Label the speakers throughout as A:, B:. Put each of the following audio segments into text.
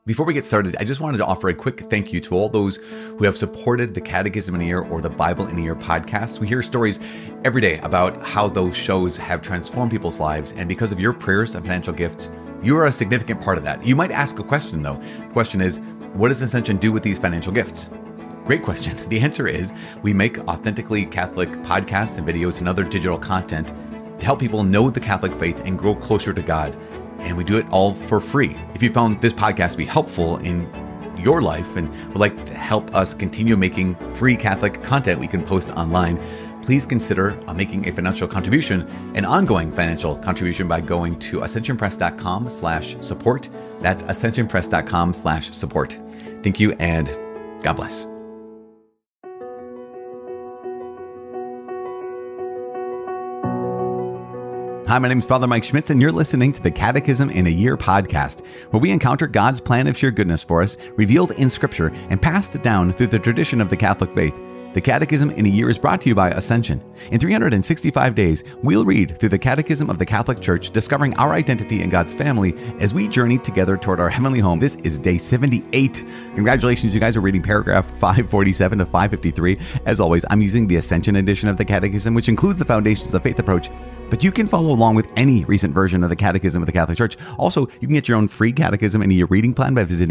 A: Before we get started, I just wanted to offer a quick thank you to all those who have supported the Catechism in a Year or the Bible in a Year podcast. We hear stories every day about how those shows have transformed people's lives, and because of your prayers and financial gifts, you are a significant part of that. You might ask a question though. The question is, what does Ascension do with these financial gifts? Great question. The answer is we make authentically Catholic podcasts and videos and other digital content to help people know the Catholic faith and grow closer to God. And we do it all for free. If you found this podcast to be helpful in your life and would like to help us continue making free Catholic content we can post online, please consider making a financial contribution, an ongoing financial contribution, by going to ascensionpress.com/support. That's ascensionpress.com/support. Thank you and God bless. Hi, my name is Father Mike Schmitz, and you're listening to the Catechism in a Year podcast, where we encounter God's plan of sheer goodness for us, revealed in Scripture and passed down through the tradition of the Catholic faith. The Catechism in a Year is brought to you by Ascension. In 365 days, we'll read through the Catechism of the Catholic Church, discovering our identity in God's family as we journey together toward our heavenly home. This is day 78. Congratulations, you guys are reading paragraph 547 to 553. As always, I'm using the Ascension edition of the Catechism, which includes the Foundations of Faith approach. But you can follow along with any recent version of the Catechism of the Catholic Church. Also, you can get your own free Catechism in a Year reading plan by visiting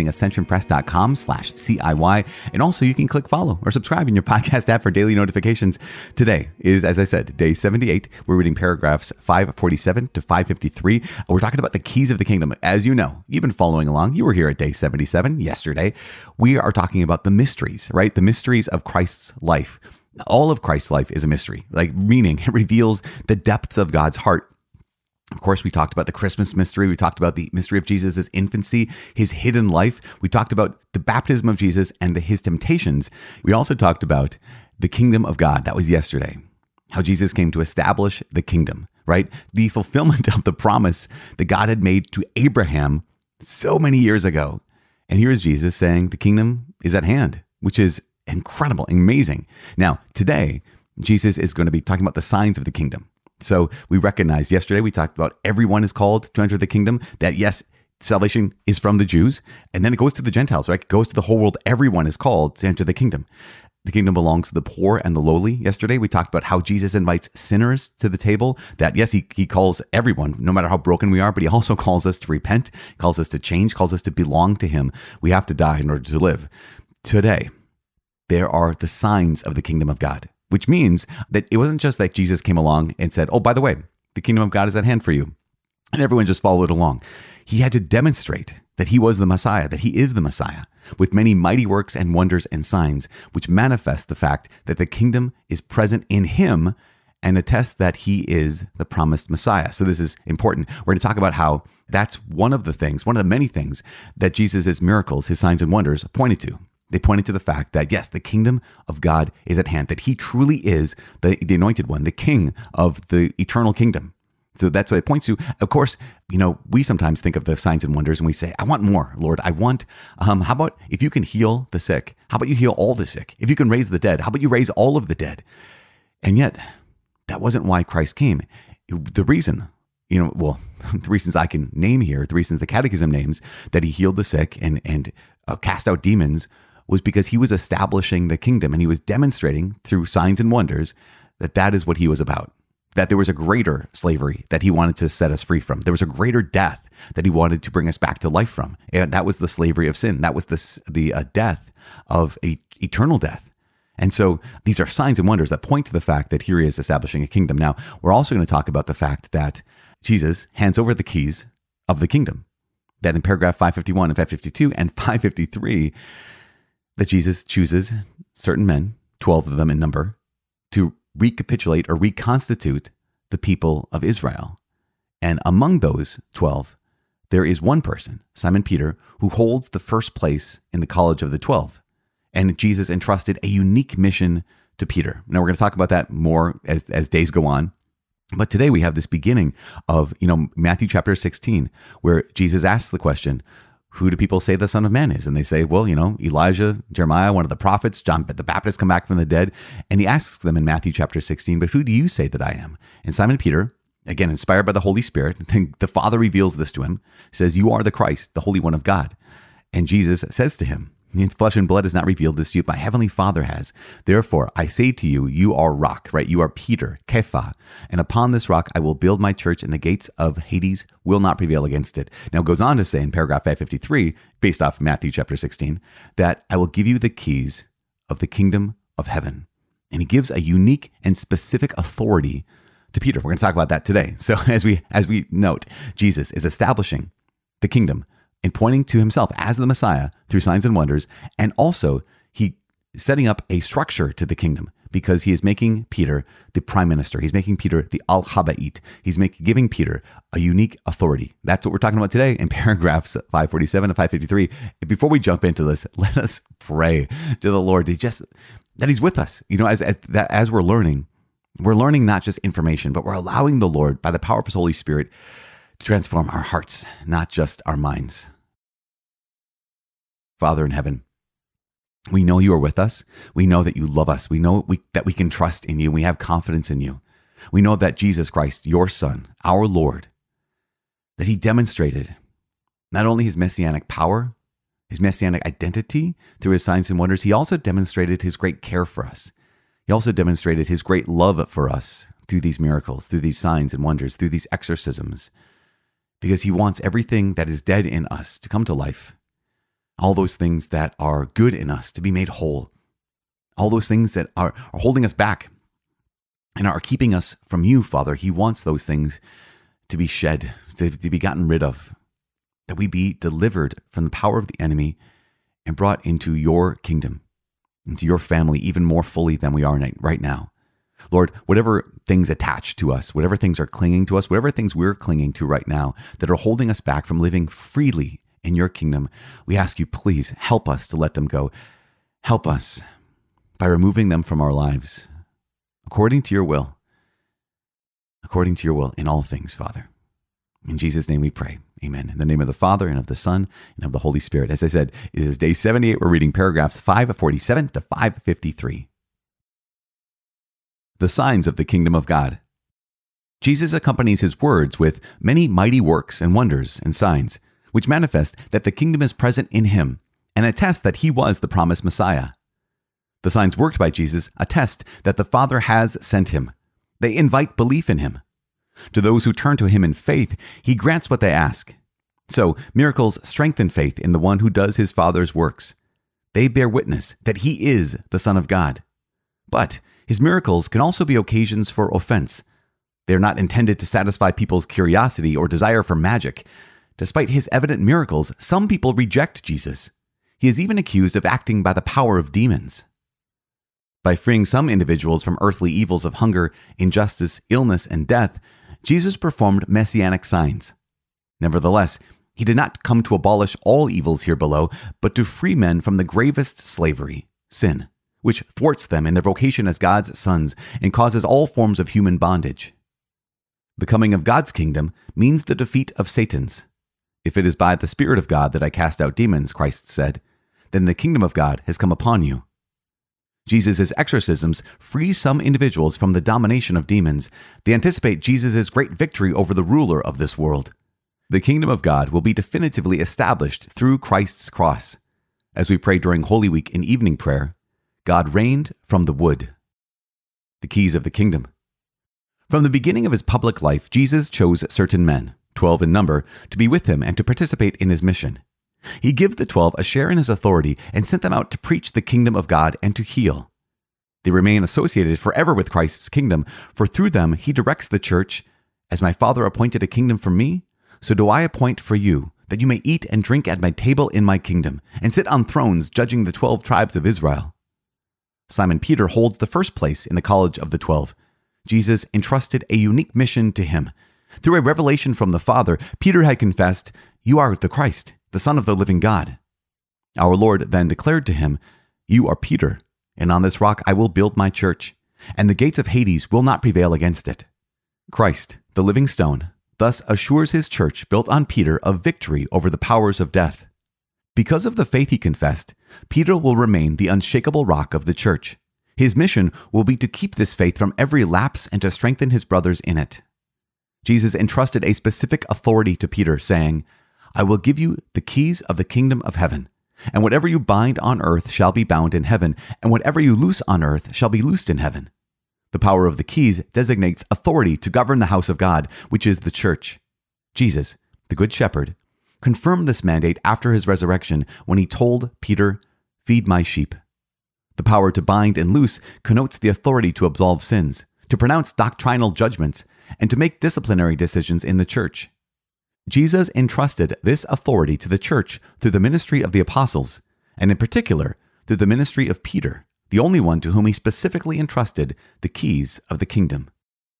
A: ascensionpress.com/CIY. And also, you can click follow or subscribe in your podcast app for daily notifications. Today is, as I said, day 78. We're reading paragraphs 547 to 553. We're talking about the keys of the kingdom. As you know, you've been following along. You were here at day 77 yesterday. We are talking about the mysteries, right? The mysteries of Christ's life. All of Christ's life is a mystery, meaning it reveals the depths of God's heart. Of course, we talked about the Christmas mystery. We talked about the mystery of Jesus' infancy, his hidden life. We talked about the baptism of Jesus and his temptations. We also talked about the kingdom of God. That was yesterday. How Jesus came to establish the kingdom, right? The fulfillment of the promise that God had made to Abraham so many years ago. And here is Jesus saying the kingdom is at hand, which is incredible, amazing. Now, today, Jesus is going to be talking about the signs of the kingdom. So we recognized yesterday, we talked about everyone is called to enter the kingdom, that yes, salvation is from the Jews, and then it goes to the Gentiles, right? It goes to the whole world. Everyone is called to enter the kingdom. The kingdom belongs to the poor and the lowly. Yesterday, we talked about how Jesus invites sinners to the table, that yes, he calls everyone, no matter how broken we are, but he also calls us to repent, calls us to change, calls us to belong to him. We have to die in order to live. Today, there are the signs of the kingdom of God, which means that it wasn't just like Jesus came along and said, oh, by the way, the kingdom of God is at hand for you. And everyone just followed along. He had to demonstrate that he was the Messiah, that he is the Messiah, with many mighty works and wonders and signs, which manifest the fact that the kingdom is present in him and attest that he is the promised Messiah. So this is important. We're going to talk about how that's one of the many things that Jesus' miracles, his signs and wonders pointed to. They pointed to the fact that, yes, the kingdom of God is at hand, that he truly is the anointed one, the king of the eternal kingdom. So that's what it points to. Of course, we sometimes think of the signs and wonders and we say, I want more, Lord. I want, how about if you can heal the sick? How about you heal all the sick? If you can raise the dead, how about you raise all of the dead? And yet, that wasn't why Christ came. The reason, the reasons I can name here, the reasons the Catechism names that he healed the sick and cast out demons, was because he was establishing the kingdom, and he was demonstrating through signs and wonders that is what he was about, that there was a greater slavery that he wanted to set us free from. There was a greater death that he wanted to bring us back to life from. And that was the slavery of sin. That was the death of eternal death. And so these are signs and wonders that point to the fact that here he is establishing a kingdom. Now, we're also going to talk about the fact that Jesus hands over the keys of the kingdom, that in paragraph 551 and 552 and 553, that Jesus chooses certain men, 12 of them in number, to recapitulate or reconstitute the people of Israel. And among those 12, there is one person, Simon Peter, who holds the first place in the College of the 12. And Jesus entrusted a unique mission to Peter. Now, we're going to talk about that more as days go on. But today we have this beginning of, Matthew chapter 16, where Jesus asks the question, who do people say the Son of Man is? And they say, well, Elijah, Jeremiah, one of the prophets, John the Baptist come back from the dead. And he asks them in Matthew chapter 16, but who do you say that I am? And Simon Peter, again, inspired by the Holy Spirit, the Father reveals this to him, says, you are the Christ, the Holy One of God. And Jesus says to him, flesh and blood has not revealed this to you, my heavenly Father has. Therefore, I say to you, you are rock, right? You are Peter, Kepha. And upon this rock, I will build my church, and the gates of Hades will not prevail against it. Now it goes on to say in paragraph 553, based off Matthew chapter 16, that I will give you the keys of the kingdom of heaven. And he gives a unique and specific authority to Peter. We're going to talk about that today. So as we note, Jesus is establishing the kingdom and pointing to himself as the Messiah through signs and wonders. And also he setting up a structure to the kingdom because he is making Peter the prime minister. He's making Peter the Al-Haba'it. He's giving Peter a unique authority. That's what we're talking about today in paragraphs 547 to 553. Before we jump into this, let us pray to the Lord that he's with us. As we're learning not just information, but we're allowing the Lord, by the power of his Holy Spirit, to transform our hearts, not just our minds. Father in heaven, we know you are with us. We know that you love us. We know that we can trust in you. We have confidence in you. We know that Jesus Christ, your Son, our Lord, that he demonstrated not only his messianic power, his messianic identity through his signs and wonders, he also demonstrated his great care for us. He also demonstrated his great love for us through these miracles, through these signs and wonders, through these exorcisms, because he wants everything that is dead in us to come to life. All those things that are good in us to be made whole. All those things that are holding us back and are keeping us from you, Father. He wants those things to be shed, to be gotten rid of, that we be delivered from the power of the enemy and brought into your kingdom, into your family even more fully than we are right now. Lord, whatever things attach to us, whatever things are clinging to us, whatever things we're clinging to right now that are holding us back from living freely in your kingdom, we ask you, please help us to let them go. Help us by removing them from our lives according to your will in all things, Father. In Jesus' name we pray. Amen. In the name of the Father, and of the Son, and of the Holy Spirit. As I said, it is day 78. We're reading paragraphs 547 to 553. The signs of the kingdom of God. Jesus accompanies his words with many mighty works and wonders and signs, which manifest that the kingdom is present in him and attest that he was the promised Messiah. The signs worked by Jesus attest that the Father has sent him. They invite belief in him. To those who turn to him in faith, he grants what they ask. So, miracles strengthen faith in the one who does his Father's works. They bear witness that he is the Son of God. But his miracles can also be occasions for offense. They are not intended to satisfy people's curiosity or desire for magic. Despite his evident miracles, some people reject Jesus. He is even accused of acting by the power of demons. By freeing some individuals from earthly evils of hunger, injustice, illness, and death, Jesus performed messianic signs. Nevertheless, he did not come to abolish all evils here below, but to free men from the gravest slavery, sin, which thwarts them in their vocation as God's sons and causes all forms of human bondage. The coming of God's kingdom means the defeat of Satan's. If it is by the Spirit of God that I cast out demons, Christ said, then the kingdom of God has come upon you. Jesus' exorcisms free some individuals from the domination of demons. They anticipate Jesus' great victory over the ruler of this world. The kingdom of God will be definitively established through Christ's cross. As we pray during Holy Week in evening prayer, God reigned from the wood. The keys of the kingdom. From the beginning of his public life, Jesus chose certain men, 12 in number, to be with him and to participate in his mission. He gave the 12 a share in his authority and sent them out to preach the kingdom of God and to heal. They remain associated forever with Christ's kingdom, for through them he directs the church. As my Father appointed a kingdom for me, so do I appoint for you, that you may eat and drink at my table in my kingdom, and sit on thrones judging the 12 tribes of Israel. Simon Peter holds the first place in the college of the 12. Jesus entrusted a unique mission to him. Through a revelation from the Father, Peter had confessed, "You are the Christ, the Son of the living God." Our Lord then declared to him, "You are Peter, and on this rock I will build my church, and the gates of Hades will not prevail against it." Christ, the living stone, thus assures his church built on Peter of victory over the powers of death. Because of the faith he confessed, Peter will remain the unshakable rock of the church. His mission will be to keep this faith from every lapse and to strengthen his brothers in it. Jesus entrusted a specific authority to Peter, saying, I will give you the keys of the kingdom of heaven. And whatever you bind on earth shall be bound in heaven, and whatever you loose on earth shall be loosed in heaven. The power of the keys designates authority to govern the house of God, which is the church. Jesus, the Good Shepherd, confirmed this mandate after his resurrection when he told Peter, "Feed my sheep." The power to bind and loose connotes the authority to absolve sins, to pronounce doctrinal judgments, and to make disciplinary decisions in the church. Jesus entrusted this authority to the church through the ministry of the apostles, and in particular, through the ministry of Peter, the only one to whom he specifically entrusted the keys of the kingdom.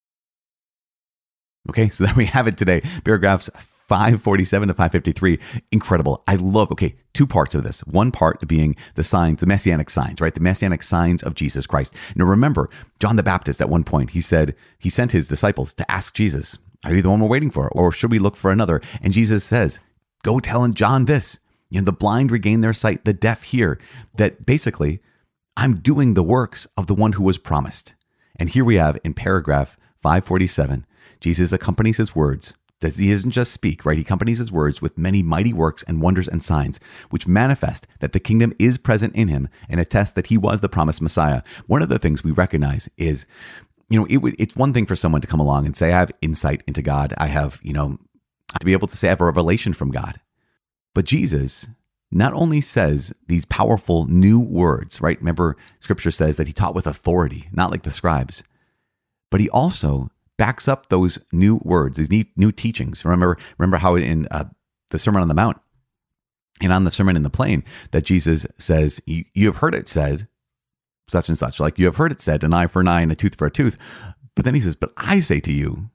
A: Okay, so there we have it today. Paragraphs 547 to 553. Incredible. I love, two parts of this. One part being the signs, the messianic signs, right? The messianic signs of Jesus Christ. Now remember, John the Baptist at one point, he said, he sent his disciples to ask Jesus, "Are you the one we're waiting for? Or should we look for another?" And Jesus says, "Go tell John this. The blind regain their sight, the deaf hear." That basically, I'm doing the works of the one who was promised. And here we have in paragraph 547, Jesus accompanies his words. He doesn't just speak, right? He accompanies his words with many mighty works and wonders and signs, which manifest that the kingdom is present in him and attest that he was the promised Messiah. One of the things we recognize is, it's one thing for someone to come along and say, "I have insight into God. I have, to be able to say I have a revelation from God." But Jesus not only says these powerful new words, right? Remember, scripture says that he taught with authority, not like the scribes, but he also backs up those new words, these new teachings. Remember how in the Sermon on the Mount and on the Sermon in the Plain that Jesus says, you have heard it said, such and such, like you have heard it said, an eye for an eye and a tooth for a tooth. But then he says, "But I say to you,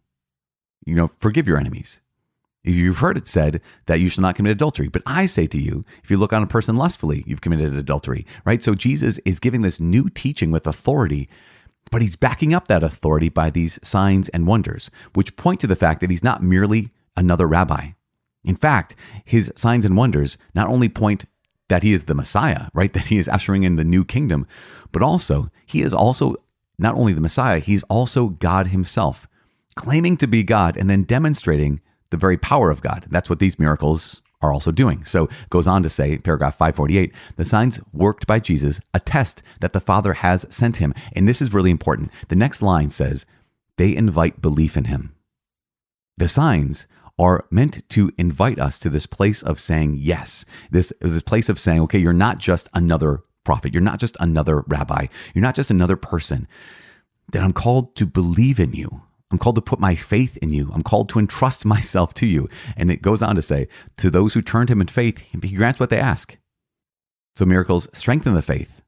A: forgive your enemies. You've heard it said that you shall not commit adultery. But I say to you, if you look on a person lustfully, you've committed adultery," right? So Jesus is giving this new teaching with authority, but he's backing up that authority by these signs and wonders, which point to the fact that he's not merely another rabbi. In fact, his signs and wonders not only point that he is the Messiah, right? That he is ushering in the new kingdom, but also he is also not only the Messiah, he's also God himself, claiming to be God and then demonstrating the very power of God. That's what these miracles are also doing. So it goes on to say, paragraph 548, the signs worked by Jesus attest that the Father has sent him. And this is really important. The next line says, they invite belief in him. The signs are meant to invite us to this place of saying yes. This place of saying, okay, you're not just another prophet. You're not just another rabbi. You're not just another person. That I'm called to believe in you. I'm called to put my faith in you. I'm called to entrust myself to you. And it goes on to say, to those who turn to him in faith, he grants what they ask. So miracles strengthen the faith.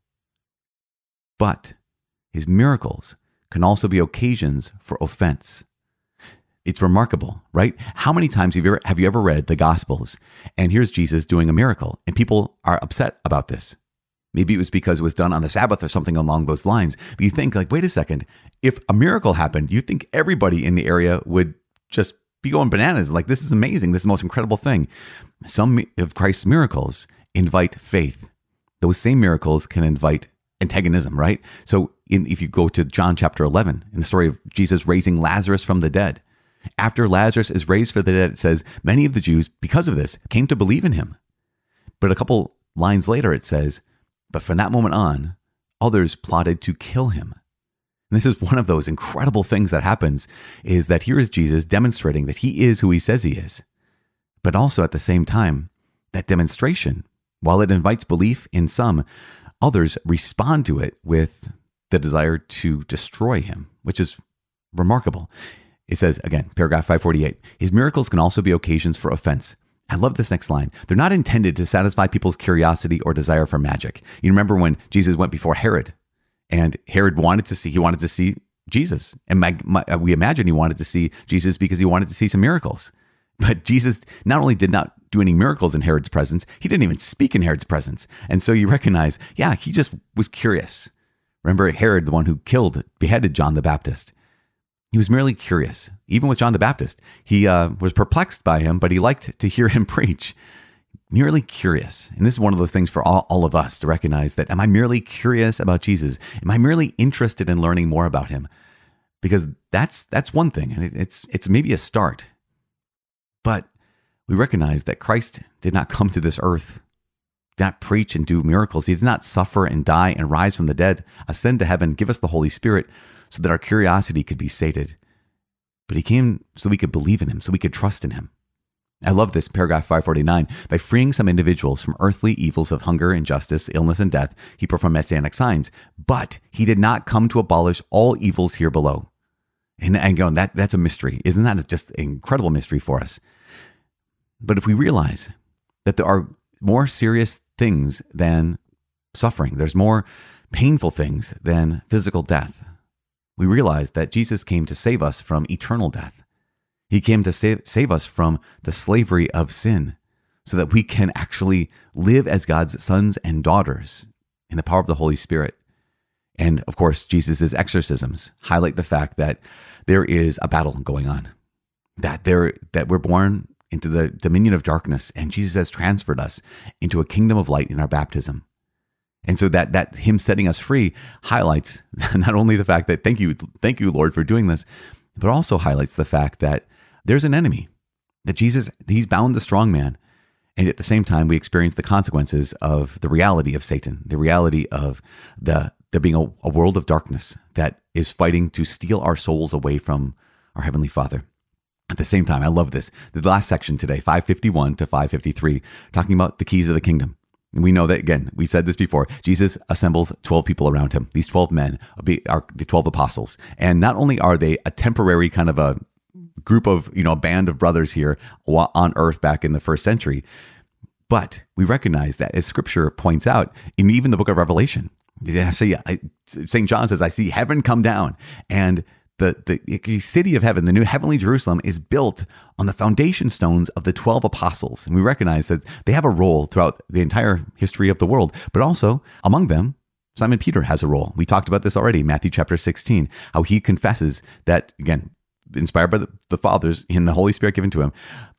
A: But his miracles can also be occasions for offense. It's remarkable, right? How many times have you ever read the Gospels and here's Jesus doing a miracle and people are upset about this? Maybe it was because it was done on the Sabbath or something along those lines. But you think like, wait a second, if a miracle happened, you think everybody in the area would just be going bananas. Like, this is amazing. This is the most incredible thing. Some of Christ's miracles invite faith. Those same miracles can invite antagonism, right? So if you go to John chapter 11, in the story of Jesus raising Lazarus from the dead, after Lazarus is raised from the dead, it says, many of the Jews, because of this, came to believe in him. But a couple lines later, it says, but from that moment on, others plotted to kill him. And this is one of those incredible things that happens, is that here is Jesus demonstrating that he is who he says he is. But also at the same time, that demonstration, while it invites belief in some, others respond to it with the desire to destroy him, which is remarkable. It says, again, paragraph 548, his miracles can also be occasions for offense. I love this next line. They're not intended to satisfy people's curiosity or desire for magic. You remember when Jesus went before Herod, and Herod wanted to see Jesus. And we imagine he wanted to see Jesus because he wanted to see some miracles. But Jesus not only did not do any miracles in Herod's presence, he didn't even speak in Herod's presence. And so you recognize, yeah, he just was curious. Remember Herod, the one who beheaded John the Baptist. He was merely curious. Even with John the Baptist, he was perplexed by him, but he liked to hear him preach. Merely curious. And this is one of those things for all of us to recognize that, am I merely curious about Jesus? Am I merely interested in learning more about him? Because that's one thing, and it's maybe a start. But we recognize that Christ did not come to this earth, did not preach and do miracles. He did not suffer and die and rise from the dead, ascend to heaven, give us the Holy Spirit so that our curiosity could be sated. But he came so we could believe in him, so we could trust in him. I love this, paragraph 549. By freeing some individuals from earthly evils of hunger, injustice, illness, and death, he performed messianic signs. But he did not come to abolish all evils here below. And going, that's a mystery. Isn't that just an incredible mystery for us? But if we realize that there are more serious things than suffering, there's more painful things than physical death, we realize that Jesus came to save us from eternal death. He came to save us from the slavery of sin so that we can actually live as God's sons and daughters in the power of the Holy Spirit. And of course, Jesus' exorcisms highlight the fact that there is a battle going on, that we're born into the dominion of darkness, and Jesus has transferred us into a kingdom of light in our baptism. And so that him setting us free highlights not only the fact that thank you, Lord, for doing this, but also highlights the fact that there's an enemy, that Jesus, he's bound the strong man. And at the same time, we experience the consequences of the reality of Satan, the reality of there being a world of darkness that is fighting to steal our souls away from our Heavenly Father. At the same time, I love this. The last section today, 551 to 553, talking about the keys of the kingdom. And we know that, again, we said this before, Jesus assembles 12 people around him. These 12 men are the 12 apostles. And not only are they a temporary kind of a group of, a band of brothers here on earth back in the first century, but we recognize that, as scripture points out, in even the book of Revelation, St. John says, I see heaven come down, and the city of heaven, the new heavenly Jerusalem, is built on the foundation stones of the 12 apostles. And we recognize that they have a role throughout the entire history of the world, but also among them, Simon Peter has a role. We talked about this already, Matthew chapter 16, how he confesses that, again, inspired by the fathers in the Holy Spirit given to him,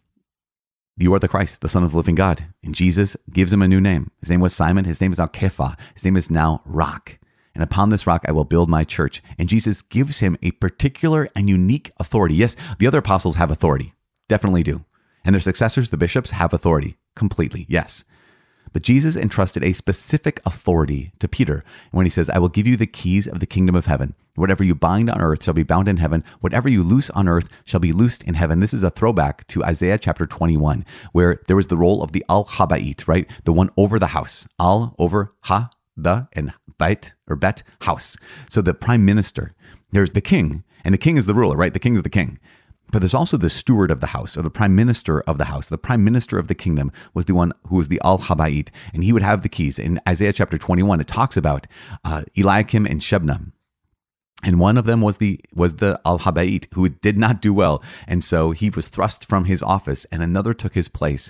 A: you are the Christ, the Son of the living God. And Jesus gives him a new name. His name was Simon. His name is now Kepha. His name is now Rock. And upon this rock, I will build my church. And Jesus gives him a particular and unique authority. Yes, the other apostles have authority. Definitely do. And their successors, the bishops, have authority. Completely, yes. But Jesus entrusted a specific authority to Peter when he says, I will give you the keys of the kingdom of heaven. Whatever you bind on earth shall be bound in heaven. Whatever you loose on earth shall be loosed in heaven. This is a throwback to Isaiah chapter 21, where there was the role of the Al-Habait, right? The one over the house. Al over ha, the, and bait or bet, house. So the prime minister, there's the king, and the king is the ruler, right? The king is the king. But there's also the steward of the house, or the prime minister of the house. The prime minister of the kingdom was the one who was the Al-Habait, and he would have the keys. In Isaiah chapter 21, it talks about Eliakim and Shebna. And one of them was the Al-Habait, who did not do well. And so he was thrust from his office, and another took his place.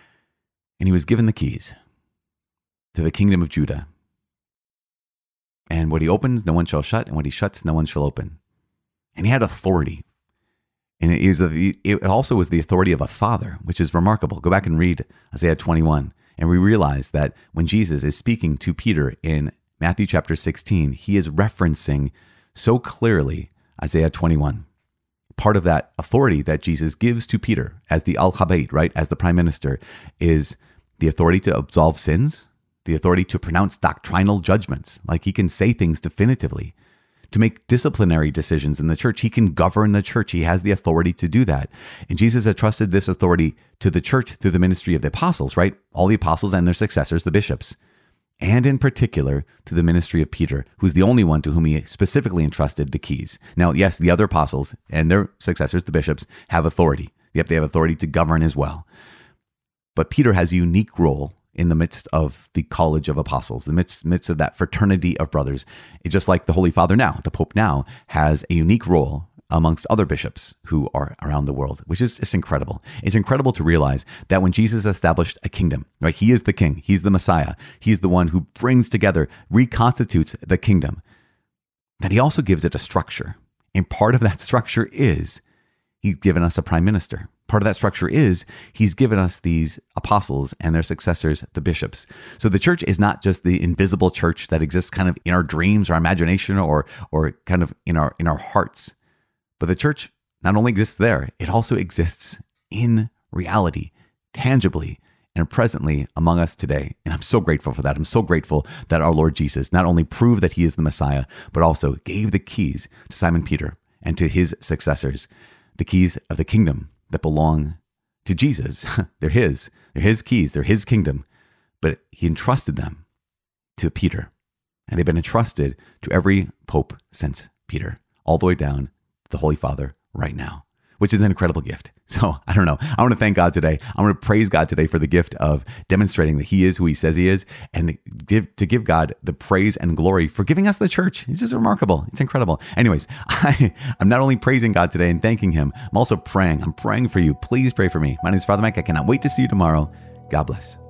A: And he was given the keys to the kingdom of Judah. And what he opens, no one shall shut, and what he shuts, no one shall open. And he had authority. And it also was the authority of a father, which is remarkable. Go back and read Isaiah 21. And we realize that when Jesus is speaking to Peter in Matthew chapter 16, he is referencing so clearly Isaiah 21. Part of that authority that Jesus gives to Peter as the Al-Habait, right, as the prime minister, is the authority to absolve sins, the authority to pronounce doctrinal judgments, like he can say things definitively, to make disciplinary decisions in the church. He can govern the church. He has the authority to do that. And Jesus had trusted this authority to the church through the ministry of the apostles, right? All the apostles and their successors, the bishops. And in particular, to the ministry of Peter, who's the only one to whom he specifically entrusted the keys. Now, yes, the other apostles and their successors, the bishops, have authority. Yep, they have authority to govern as well. But Peter has a unique role in the midst of the college of apostles, the midst of that fraternity of brothers. It's just like the Holy Father now, the Pope now, has a unique role amongst other bishops who are around the world, which is just incredible. It's incredible to realize that when Jesus established a kingdom, right? He is the king. He's the Messiah. He's the one who brings together, reconstitutes the kingdom, that he also gives it a structure. And part of that structure is he's given us a prime minister. Part of that structure is he's given us these apostles and their successors, the bishops. So the church is not just the invisible church that exists kind of in our dreams or imagination or kind of in our hearts. But the church not only exists there, it also exists in reality tangibly and presently among us today. And I'm so grateful for that. I'm so grateful that our Lord Jesus not only proved that he is the Messiah, but also gave the keys to Simon Peter and to his successors, the keys of the kingdom that belong to Jesus. They're his keys. They're his kingdom. But he entrusted them to Peter. And they've been entrusted to every pope since Peter, all the way down to the Holy Father right now, which is an incredible gift. So I don't know. I want to thank God today. I want to praise God today for the gift of demonstrating that he is who he says he is, and to give God the praise and glory for giving us the church. It's just remarkable. It's incredible. Anyways, I'm not only praising God today and thanking him, I'm also praying. I'm praying for you. Please pray for me. My name is Father Mike. I cannot wait to see you tomorrow. God bless.